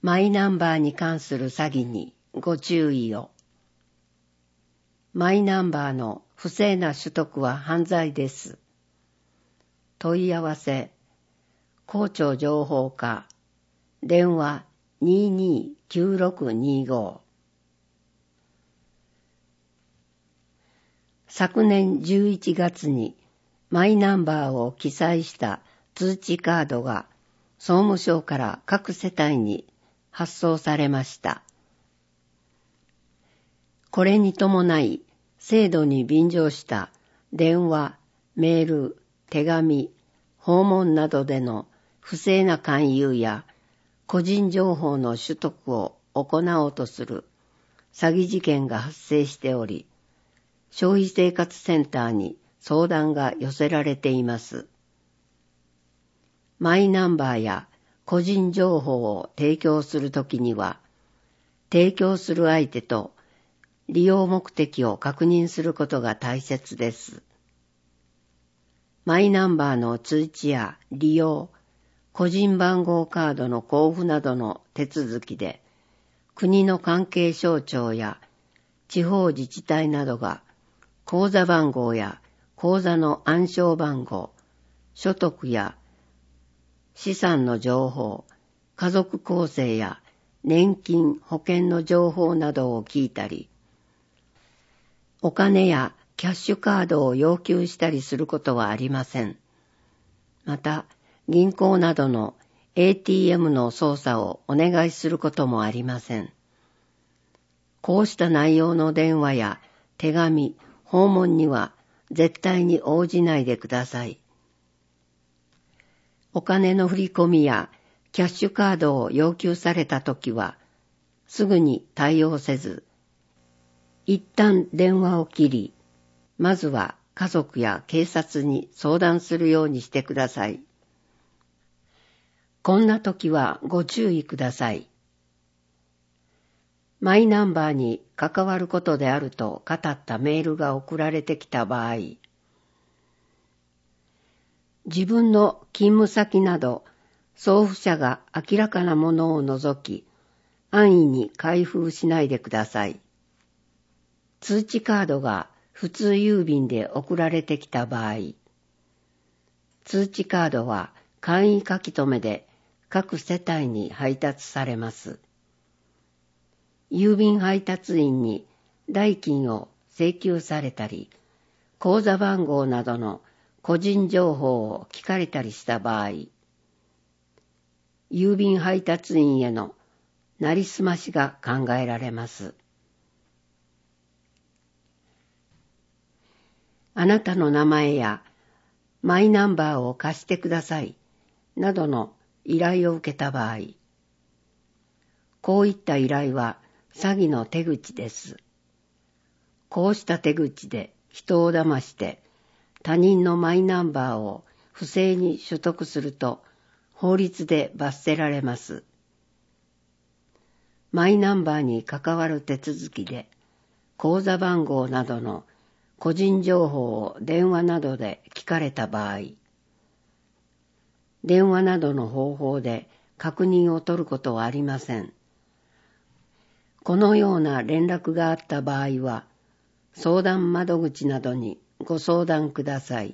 マイナンバーに関する詐欺にご注意を。マイナンバーの不正な取得は犯罪です。問い合わせ、公庁情報課、電話229625。昨年11月にマイナンバーを記載した通知カードが総務省から各世帯に発送されました。これに伴い制度に便乗した電話、メール、手紙、訪問などでの不正な勧誘や個人情報の取得を行おうとする詐欺事件が発生しており、消費生活センターに相談が寄せられています。マイナンバーや個人情報を提供するときには、提供する相手と利用目的を確認することが大切です。マイナンバーの通知や利用、個人番号カードの交付などの手続きで、国の関係省庁や地方自治体などが口座番号や口座の暗証番号、所得や資産の情報、家族構成や年金、保険の情報などを聞いたり、お金やキャッシュカードを要求したりすることはありません。また、銀行などの ATM の操作をお願いすることもありません。こうした内容の電話や手紙、訪問には絶対に応じないでください。お金の振り込みやキャッシュカードを要求されたときは、すぐに対応せず、一旦電話を切り、まずは家族や警察に相談するようにしてください。こんなときはご注意ください。マイナンバーに関わることであると語ったメールが送られてきた場合、自分の勤務先など送付者が明らかなものを除き、安易に開封しないでください。通知カードが普通郵便で送られてきた場合、通知カードは簡易書き留めで各世帯に配達されます。郵便配達員に代金を請求されたり、口座番号などの個人情報を聞かれたりした場合、郵便配達員へのなりすましが考えられます。あなたの名前やマイナンバーを貸してくださいなどの依頼を受けた場合、こういった依頼は詐欺の手口です。こうした手口で人を騙して他人のマイナンバーを不正に取得すると法律で罰せられます。マイナンバーに関わる手続きで口座番号などの個人情報を電話などで聞かれた場合、電話などの方法で確認を取ることはありません。このような連絡があった場合は、相談窓口などにご相談ください。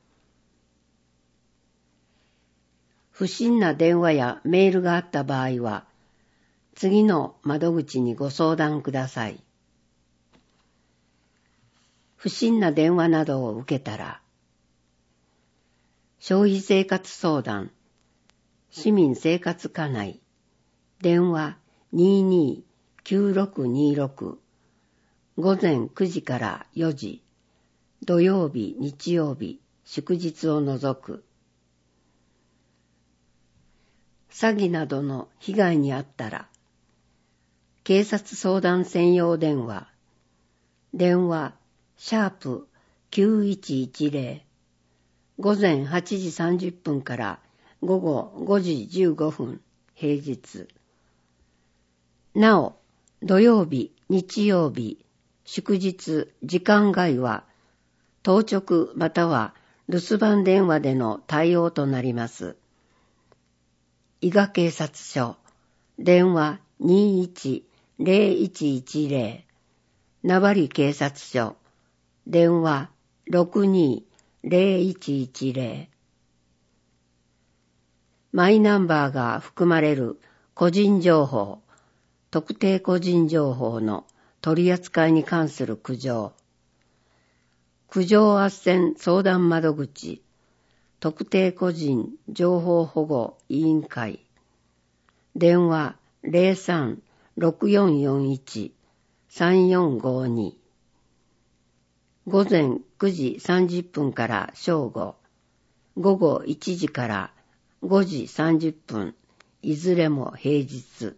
不審な電話やメールがあった場合は、次の窓口にご相談ください。不審な電話などを受けたら、消費生活相談、市民生活課内、電話229626、午前9時から4時、土曜日、日曜日、祝日を除く。詐欺などの被害に遭ったら、警察相談専用電話、電話#9110、午前8時30分から午後5時15分、平日。なお、土曜日、日曜日、祝日、時間外は、当直または留守番電話での対応となります。伊賀警察署電話21-0110、名張警察署、電話62-0110。マイナンバーが含まれる個人情報、特定個人情報の取り扱いに関する苦情。苦情斡旋相談窓口、特定個人情報保護委員会。電話03-6441-3452。午前9時30分から正午、午後1時から5時30分、いずれも平日。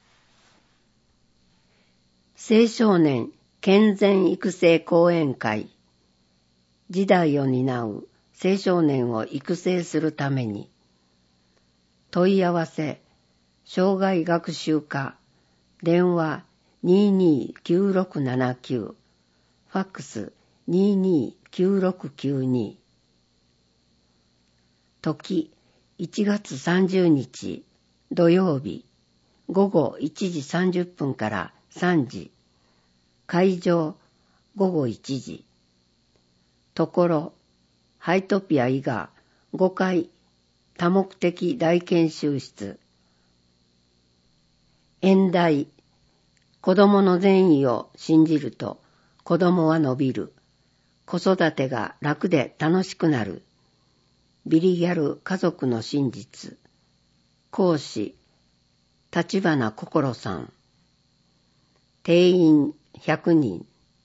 青少年健全育成講演会。時代を担う青少年を育成するために。問い合わせ、障害学習課、電話229679、ファックス229692。時、1月30日、土曜日、午後1時30分から3時。会場、午後1時。ところ、ハイトピア伊賀5階多目的大研修室。演題、子供の善意を信じると子供は伸びる。子育てが楽で楽しくなる。ビリギャル家族の真実。講師、立花心さん。定員100人。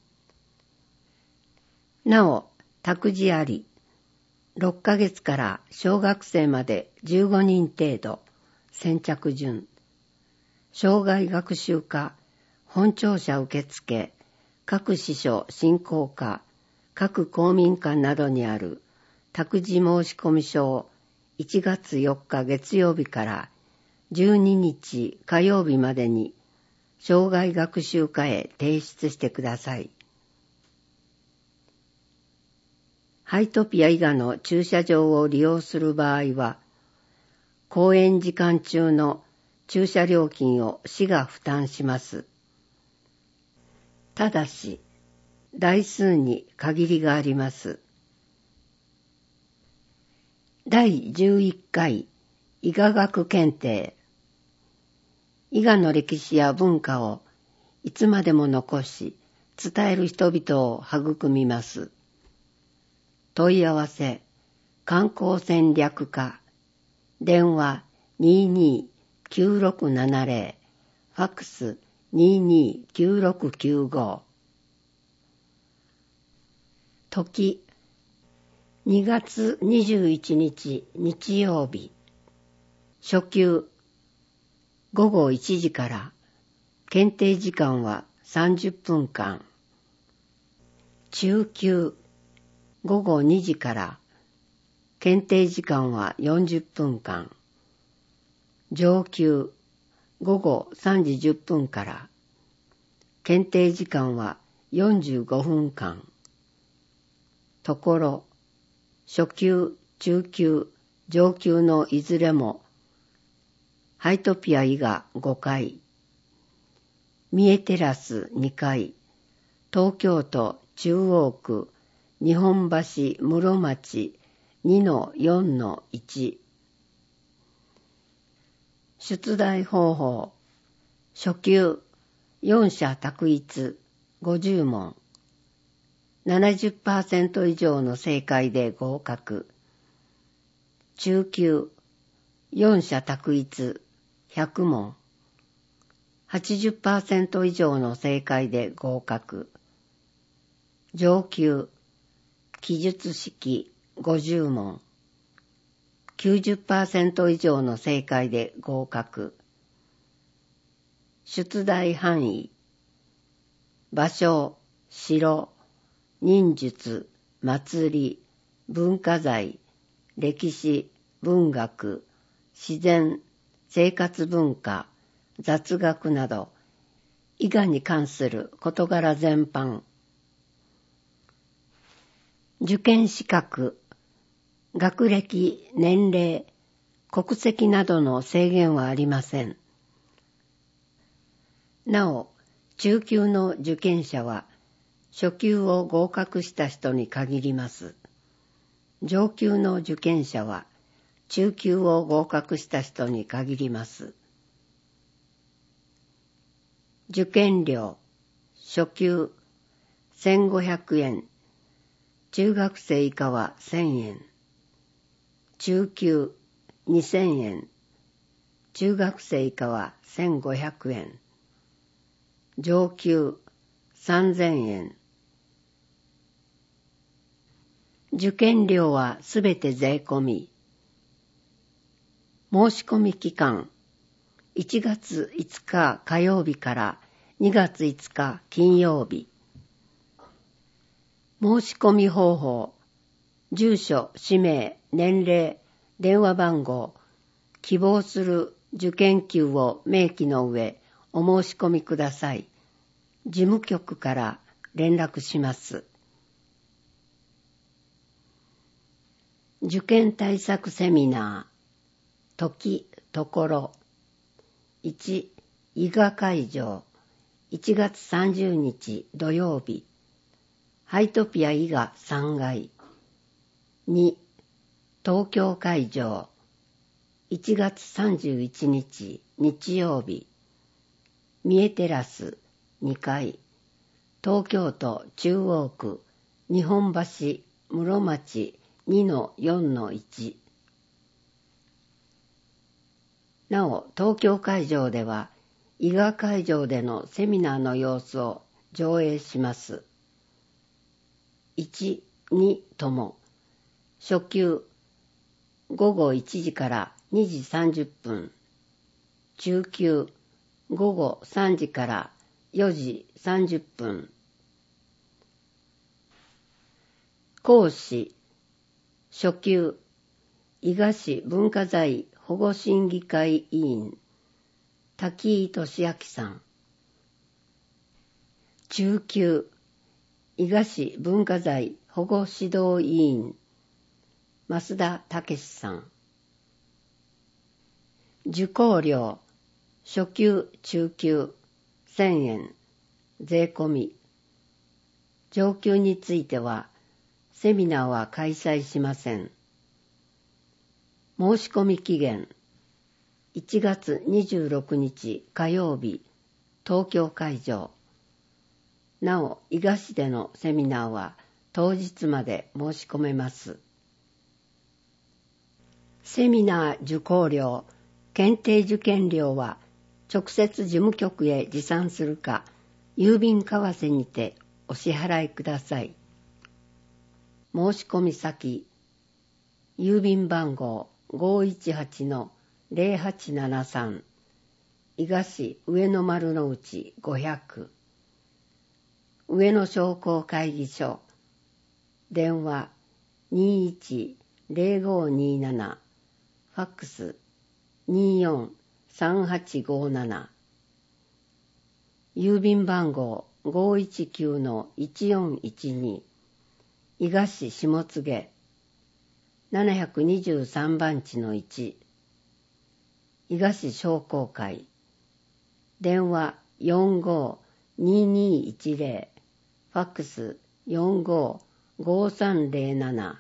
なお、託児あり。6ヶ月から小学生まで15人程度。先着順。障害学習課、本庁舎受付、各支所振興課、各公民館などにある託児申込書を1月4日月曜日から12日火曜日までに障害学習課へ提出してください。ハイトピア伊賀の駐車場を利用する場合は、公演時間中の駐車料金を市が負担します。ただし、台数に限りがあります。第11回伊賀学検定。伊賀の歴史や文化をいつまでも残し、伝える人々を育みます。問い合わせ、観光戦略課。電話229670、ファックス229695。時、2月21日日曜日。初級、午後1時から、検定時間は30分間。中級、午後2時から、検定時間は40分間。上級、午後3時10分から、検定時間は45分間。ところ、初級、中級、上級のいずれも、ハイトピア伊賀5階、三重テラス2階、東京都中央区日本橋室町 2-4-1。出題方法、初級、4社択一50問。70% 以上の正解で合格。中級、4社択一100問。80% 以上の正解で合格。上級、記述式50問。90% 以上の正解で合格。出題範囲、場所、城、忍術、祭り、文化財、歴史、文学、自然、生活文化、雑学など、伊賀に関する事柄全般。受験資格、学歴、年齢、国籍などの制限はありません。 なお、中級の受験者は初級を合格した人に限ります。上級の受験者は中級を合格した人に限ります。受験料、初級1500円、中学生以下は1000円、中級2000円、中学生以下は1500円、上級3000円。受験料はすべて税込み。申し込み期間、1月5日火曜日から2月5日金曜日。申し込み方法、住所、氏名、年齢、電話番号、希望する受験級を明記の上、お申し込みください。事務局から連絡します。受験対策セミナー、時、ところ。1、伊賀会場、1月30日土曜日、ハイトピア伊賀3階。2、東京会場、1月31日日曜日、三重テラス2階、東京都中央区日本橋室町 2-4-1。なお、東京会場では、伊賀会場でのセミナーの様子を上映します。1、2とも、初級、午後1時から2時30分、中級、午後3時から4時30分。講師、初級、伊賀市文化財保護審議会委員、滝井俊明さん。中級、伊賀市文化財保護指導委員、増田武さん。受講料、初級、中級、1000円、税込み。上級については、セミナーは開催しません。申し込み期限、1月26日火曜日、東京会場。なお、伊賀市でのセミナーは当日まで申し込めます。セミナー受講料、検定受験料は直接事務局へ持参するか、郵便為替にてお支払いください。申し込み先、郵便番号 518-0873 伊賀市上野丸の内500上野商工会議所電話 21-0527 ファックス 24-3857 郵便番号 519-1412 伊賀市下柘723番地の1伊賀市商工会電話 45-2210 ファックス 45-5307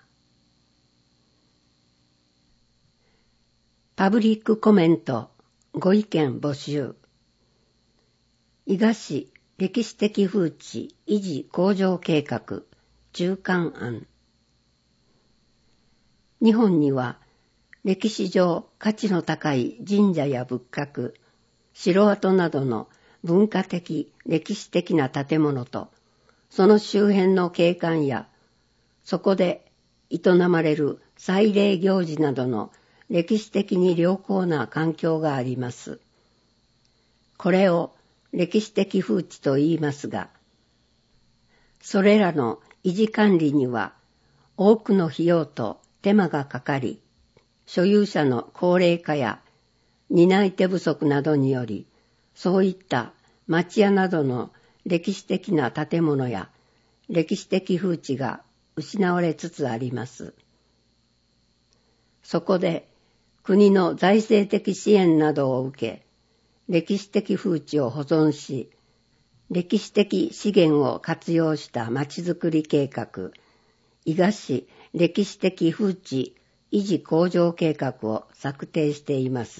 パブリックコメントご意見募集伊賀市歴史的風致維持向上計画中間案。日本には歴史上価値の高い神社や仏閣、城跡などの文化的歴史的な建物とその周辺の景観やそこで営まれる祭礼行事などの歴史的に良好な環境があります。これを歴史的風致と言いますが、それらの維持管理には多くの費用と手間がかかり、所有者の高齢化や担い手不足などにより、そういった町屋などの歴史的な建物や歴史的風致が失われつつあります。そこで国の財政的支援などを受け、 歴史的風致を保存し、歴史的資源を活用したまちづくり計画、伊賀市歴史的風致維持向上計画を策定しています。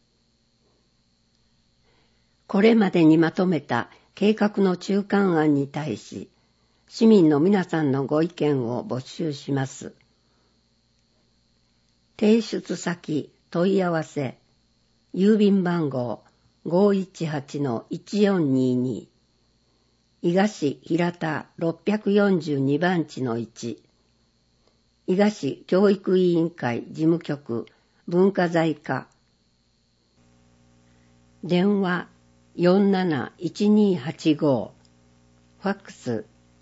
これまでにまとめた計画の中間案に対し、市民の皆さんのご意見を募集します。提出先、問い合わせ、郵便番号 518-1422 伊賀市平田642番地の1、伊賀市教育委員会事務局文化財課、電話471285、ファックス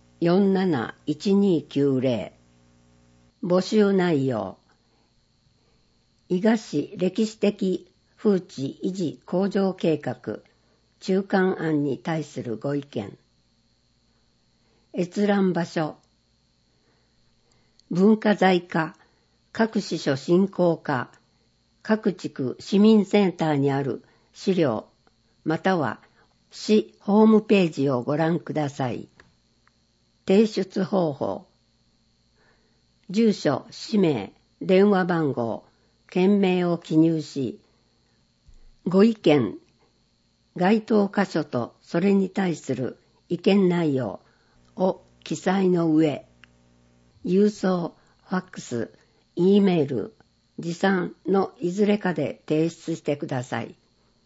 471290、募集内容、伊賀市歴史的風致維持向上計画中間案に対するご意見、閲覧場所、文化財課各支所振興課各地区市民センターにある資料または市ホームページをご覧ください。提出方法、住所、氏名、電話番號、件名を記入し、ご意見、該当箇所とそれに対する意見内容を記載の上、郵送、ファックス、Eメール、持参のいずれかで提出してください。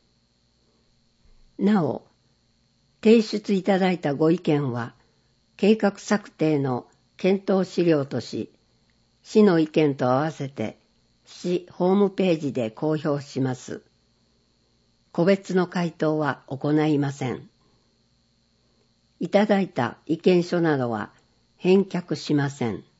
なお、提出いただいたご意見は、計画策定の検討資料とし、市の意見と合わせて、市ホームページで公表します。個別の回答は行いません。いただいた意見書などは返却しません。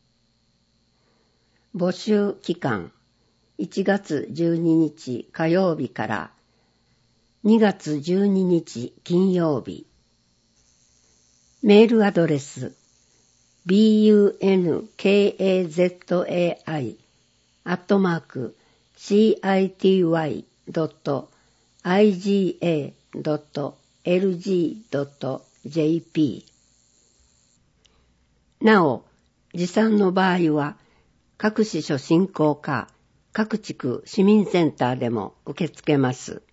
募集期間、1月12日火曜日から2月12日金曜日。メールアドレス、bunkazai@city.iga.lg.jp。なお、持参の場合は、各支所振興課、各地区市民センターでも受け付けます。